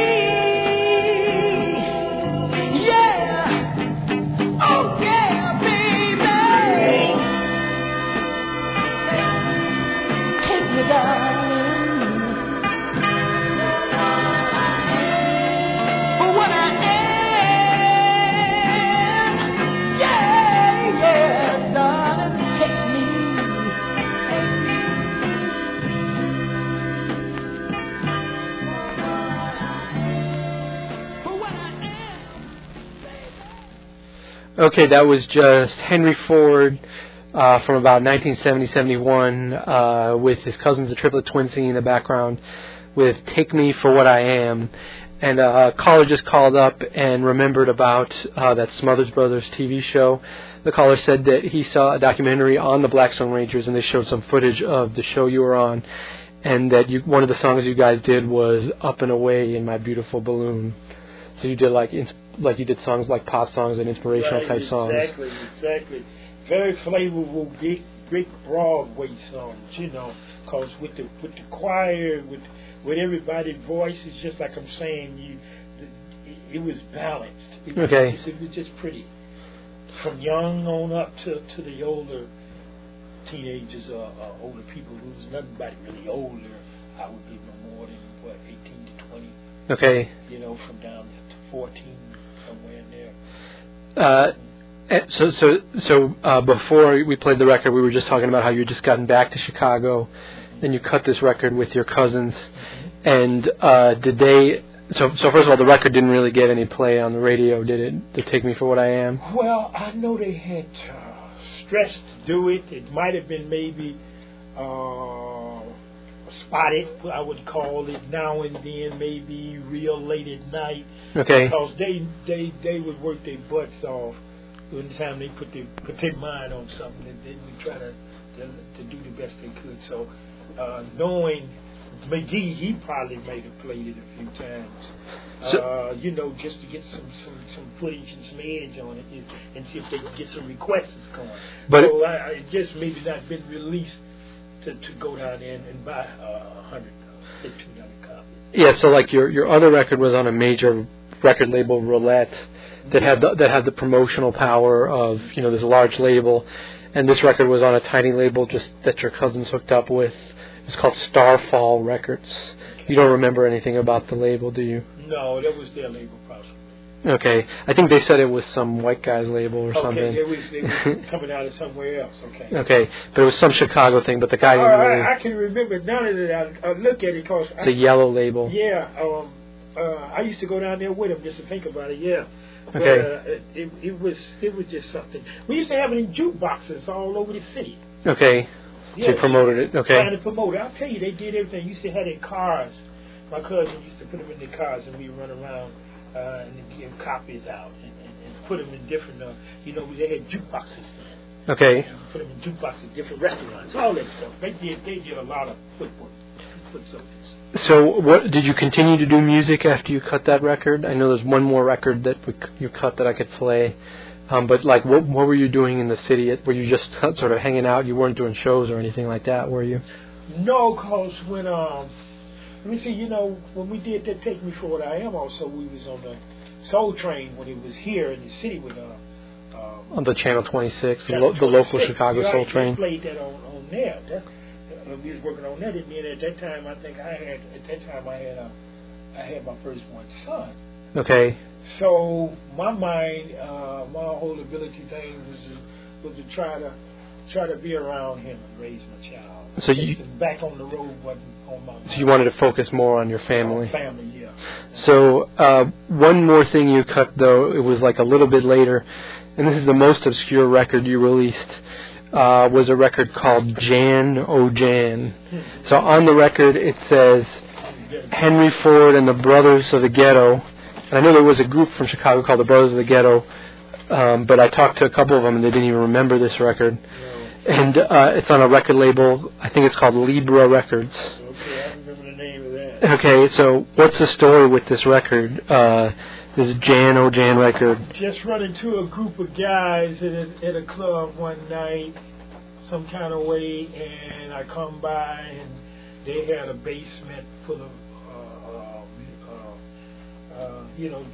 yeah, oh yeah, baby. darling, for what I am. Yeah, yeah, darling, take me. For what I am. Okay, that was just Henry Ford uh, from about nineteen seventy seventy-one uh, with his cousins, the Triplet Twins, singing in the background with Take Me For What I Am. And uh, a caller just called up and remembered about uh, that Smothers Brothers T V show. The caller said that he saw a documentary on the Blackstone Rangers, and they showed some footage of the show you were on, and that you, one of the songs you guys did was Up and Away in My Beautiful Balloon. So you did like ins- like you did songs like pop songs and inspirational Right, type songs. Exactly, exactly. Very flavorful, big, big Broadway songs, you know, because with the with the choir, with with everybody's voice, it's just like I'm saying, you, the, it, it was balanced. It was Okay. just, it was just pretty. From young on up to to the older teenagers or uh, older people who was nothing really older. I would be no more than what eighteen to twenty. Okay. You know, from down to fourteen, somewhere in there. Uh, eh, so so so uh, before we played the record, we were just talking about how you had just gotten back to Chicago, and you cut this record with your cousins. And uh, did they? So so first of all, the record didn't really get any play on the radio, did it? To Take Me For What I Am. Well, I know they had uh, stressed to do it. It might have been maybe uh, spotted, I would call it, now and then, maybe real late at night. Okay. Because they they they would work their butts off during the time they put their put their mind on something, and then we try to to, to do the best they could. So uh, knowing McGee, he probably might have played it a few times. So, uh, you know, just to get some, some, some footage and some edge on it, and, and see if they can get some requests going. But so I, I just maybe not been released to, to go down there and, and buy uh, a hundred, fifteen hundred copies. yeah, so like your your other record was on a major record label, Roulette, that had the, that had the promotional power of, you know, this large label, and this record was on a tiny label just that your cousins hooked up with. It's called Starfall Records. You don't remember anything about the label, do you? No, that was their label, possibly. Okay, I think they said it was some white guy's label or Okay, something. it was, it was coming out of somewhere else. Okay. Okay, but it was some Chicago thing, but the guy Oh, didn't really. I, I can remember now that I, I look at it because It's a yellow label. yeah, um, uh, I used to go down there with him just to think about it. Yeah. But, Okay. uh, it, it was it was just something. We used to have it in jukeboxes all over the city. Okay, so you promoted it. Trying Okay, to promote it. I'll tell you, they did everything. Used to have their cars. My cousin used to put them in their cars, and we run around uh, and give copies out and, and, and put them in different. Uh, you know, they had jukeboxes. okay. And put them in jukeboxes, different restaurants, all that stuff. They did. They did a lot of footwork, foot soldiers. So, what did you continue to do music after you cut that record? I know there's one more record that we, you cut that I could play. Um, but like, what what were you doing in the city? Were you just sort of hanging out? You weren't doing shows or anything like that, were you? No, cause when um, let me see, you know, when we did that Take Me For What I Am, also we was on the Soul Train when it was here in the city with uh, um, On the Channel twenty-six, the, Channel lo- the local twenty-six. Chicago Right, Soul they Train. played that on on there. That, uh, we was working on that, and then at that time, I think I had at that time I had uh, I had my first one son. Okay. So my mind, uh, my whole ability thing was to, was to try to try to be around him and raise my child. So you- Taking back on the road wasn't on my mind. So you wanted to focus more on your family. Family, yeah. So uh, one more thing you cut, though, it was like a little bit later, and this is the most obscure record you released, uh, was a record called Jan O Jan. So on the record it says Henry Ford and the Brothers of the Ghetto. And I know there was a group from Chicago called the Brothers of the Ghetto, um, but I talked to a couple of them and they didn't even remember this record. And uh, it's on a record label, I think it's called Libra Records. Okay, I remember the name of that. Okay, so what's the story with this record, uh, this Jan O Jan record? Just run into a group of guys at a, at a club one night, some kind of way, and I come by and they had a basement full of, uh, uh, uh, you know,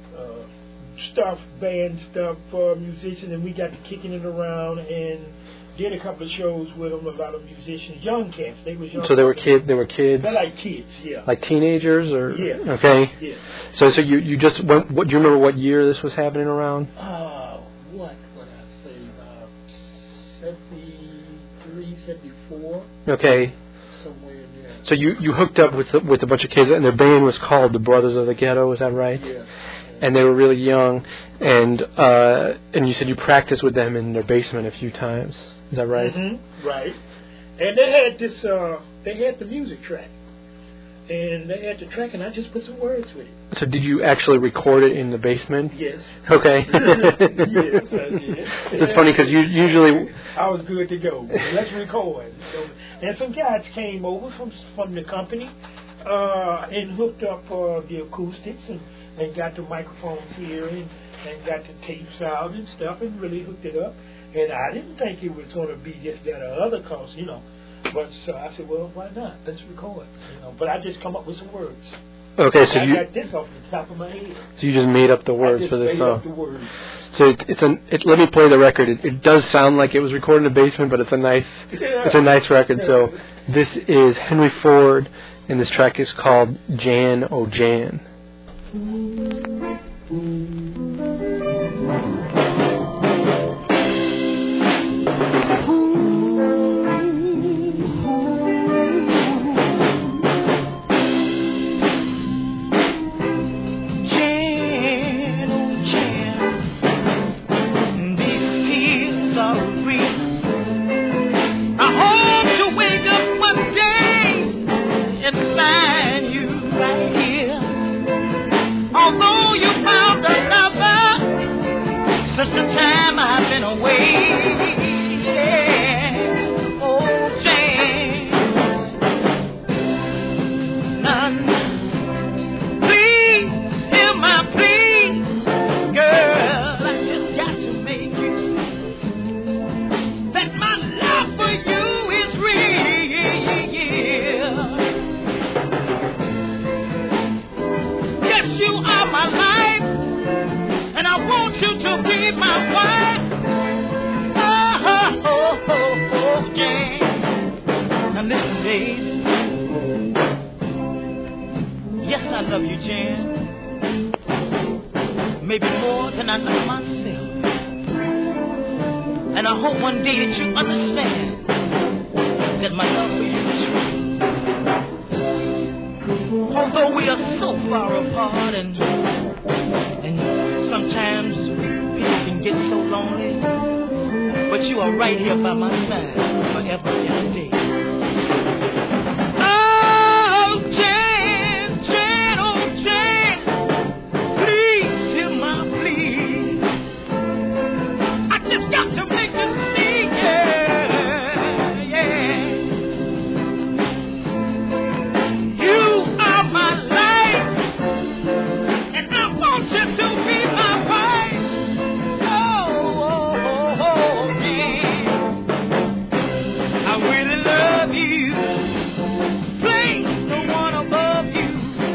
uh, stuff, band stuff for musicians, and we got to kicking it around, and did a couple of shows with them. A lot of musicians, young cats. They was young. So they were kids. They were kids. They're like kids, yeah. Like teenagers, or Yes. Okay. Yes. So so you you just went, what do you remember what year this was happening around? Uh, what would I say? Uh, seventy-three, seventy-four, Okay. somewhere in there. So you, you hooked up with the, with a bunch of kids, and their band was called the Brothers of the Ghetto. Is that right? Yes. And they were really young, and uh, and you said you practiced with them in their basement a few times. Is that right? Mm-hmm. Right. And they had this. Uh, they had the music track, and they had the track, and I just put some words with it. So did you actually record it in the basement? Yes. Okay. Yes, I did. It's funny because you usually I was good to go. Let's record. So, and some guys came over from from the company uh, and hooked up uh, the acoustics and, and got the microphones here and, and got the tapes out and stuff and really hooked it up. And I didn't think it was going to be this, that, or other cause, you know. But so I said, well, why not? Let's record. You know. But I just come up with some words. okay. So I you got this off the top of my head. so you just made up the I words just for this made song. up the words. So it, it's an. It, let me play the record. It, it does sound like it was recorded in the basement, but it's a nice. Yeah. It's a nice record. So this is Henry Ford, and this track is called Jan Oh Jan. Jan, oh Jan, these tears are real. I hope to wake up one day and find you right here. Although you found another since the time I've been away. Yeah. Oh Jan, none. Please hear my plea, girl. I just got to make you see that my love for you is real. Yes, you are my life, and I want you to be my wife. Oh, oh, oh, oh, yeah. Now listen, baby. Yes, I love you, Jan. Maybe more than I love myself. And I hope one day that you understand that my love for you is true. Although we are so far apart and and sometimes people can get so lonely, but you are right here by my side forever and a day. Oh, Jan, Jan, oh Jan, please hear my plea. I just got to make you see, yeah, yeah. You are my life, and I want you to be my wife. Oh, oh, oh, oh, yeah. I really love you. Place no one above you.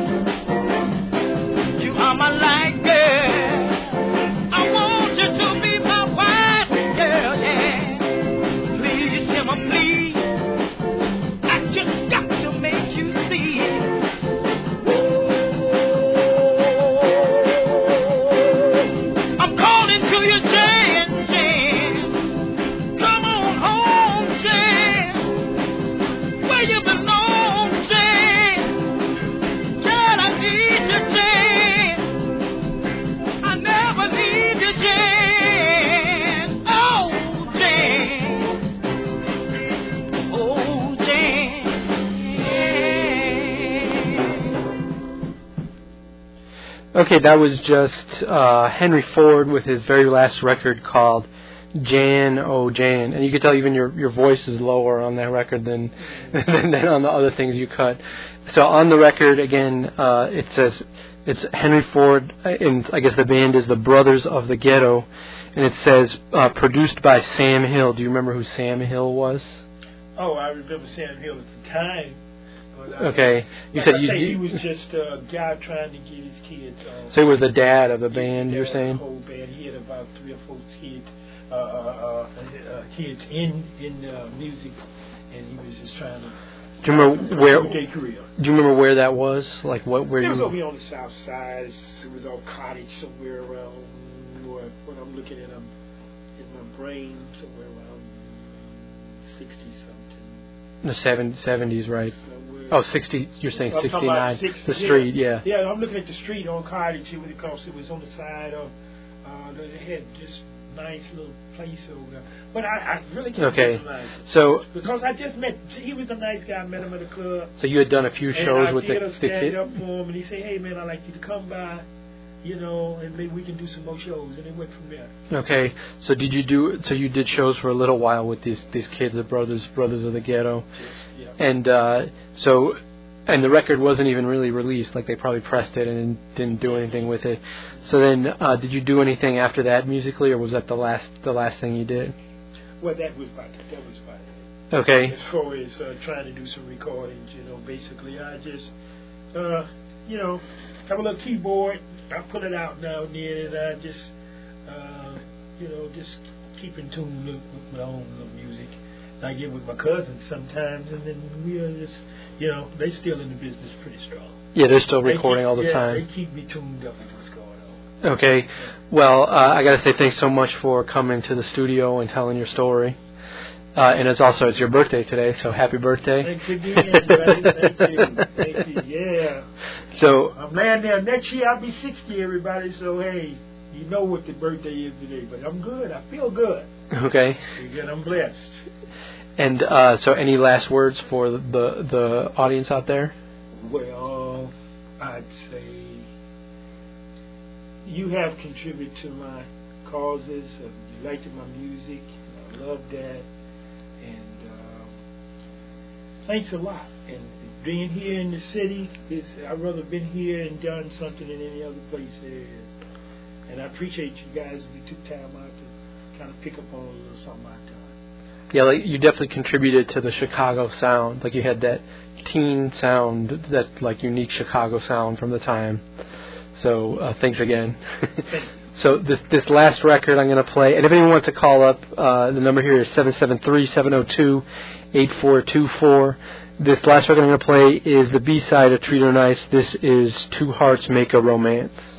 You are my life, girl. I want you to be my wife, girl, yeah. Please hear my plea. I just got to make you see. I'm calling to you, Jan, Jan. Come on home, Jan. Where you belong, Jan. God, I need you, Jan. I never leave you, Jan. Oh, Jan. Oh, Jan. Okay, that was just uh, Henry Ford with his very last record called Jan Oh Jan, and you can tell even your your voice is lower on that record than than, than on the other things you cut. So on the record again, uh, it says it's Henry Ford, and I guess the band is the Brothers of the Ghetto, and it says uh, produced by Sam Hill. Do you remember who Sam Hill was? Oh, I remember Sam Hill at the time. But, uh, Okay, you like said I you. say, he you was just a guy trying to get his kids on. so he was the dad of the band. You're The saying? whole band. He had about three or four kids. uh, uh, uh, kids in in uh, music, and he was just trying to. Do you remember where? Gay career. Do you remember where that was? Like what? Where It you? was over here on the south side. It was on Cottage somewhere around. What, what I'm looking at, um, in my brain, somewhere around sixty something. The seven, seventies, right? Somewhere. Oh, sixty. You're saying I'm talking about sixty-nine. sixty, The street, yeah. yeah. Yeah, I'm looking at the street on Cottage. It was because it was on the side of. Uh, they had just nice little place over there. But I, I really can't Okay. recognize it. So, Because I just met, he was a nice guy. I met him at a club. so you had done a few And shows I with did the, a the stand kid. up for him, and he said, "Hey man, I'd like you to come by, you know, and maybe we can do some more shows." And it went from there. Okay. So did you do? So you did shows for a little while with these these kids, the brothers brothers of the ghetto, Just, yeah. and uh, so. And the record wasn't even really released. Like they probably pressed it and didn't do anything with it. So then, uh, did you do anything after that musically, or was that the last the last thing you did? Well, that was about it. That was about it. Okay. As far as uh, trying to do some recordings, you know, basically, I just, uh, you know, have a little keyboard. I put it out now and then, and I just, uh, you know, just keep in tune with my own little music. I get with my cousins sometimes, and then we are just, you know, they still in the business pretty strong. Yeah, they're still They recording keep- all the yeah, time. They keep me tuned up with what's going on. Okay. Well, uh, I got to say thanks so much for coming to the studio and telling your story. Uh, and it's also it's your birthday today, so happy birthday. Thanks again, buddy. Thank you. Thank you. Yeah. So I'm laying there. Next year I'll be sixty, everybody. So, hey, you know what the birthday is today. But I'm good. I feel good. okay. Again, I'm blessed. And uh, so, any last words for the the audience out there? Well, I'd say you have contributed to my causes. Uh, you liked my music. I love that. And um, thanks a lot. And being here in the city, is I'd rather been here and done something than any other place there is. And I appreciate you guys if you took time out to kind of pick up on a little something I done. Yeah, like you definitely contributed to the Chicago sound. Like you had that teen sound, that like unique Chicago sound from the time. So uh, thanks again. So this this last record I'm going to play, and if anyone wants to call up, uh, the number here is seven seven three, seven zero two, eight four two four. This last record I'm going to play is the B-side of Treat Her Nice. This is Two Hearts Make a Romance.